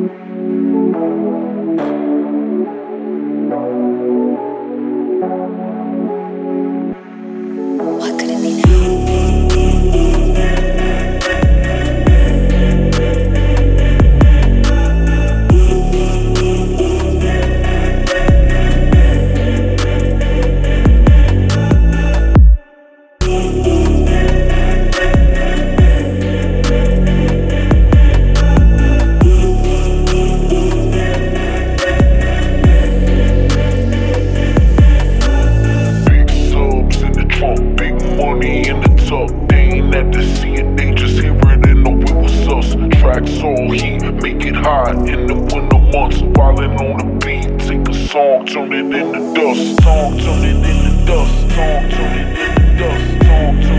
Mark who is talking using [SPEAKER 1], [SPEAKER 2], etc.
[SPEAKER 1] What could it be now?
[SPEAKER 2] Money in the tub, they ain't at to see it, they just hear it and know it was us. Tracks all heat, make it hot in the winter months. Wildin' on the beat, take a song, turn it into dust. Song, turn it into dust. Song, turn it into dust. Song,